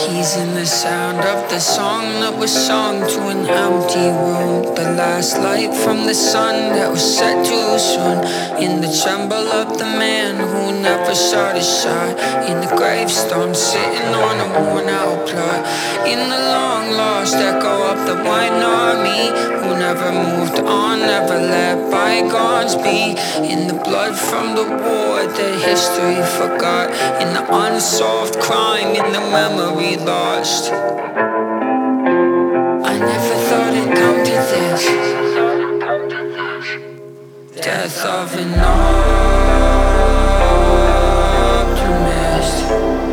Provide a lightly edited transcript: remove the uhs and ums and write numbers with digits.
He's in the sound of the song that was sung to an empty room. The last light from the sun that was set too soon. In the tremble of the man who never shot his shot. In the gravestone sitting on a worn out plot. In the long lost echo of the white army who never moved on, never let bygones be. In the blood from the war that history forgot. In the unsolved crime, in the memory lost. I never thought it'd come to this. Death of an optimist.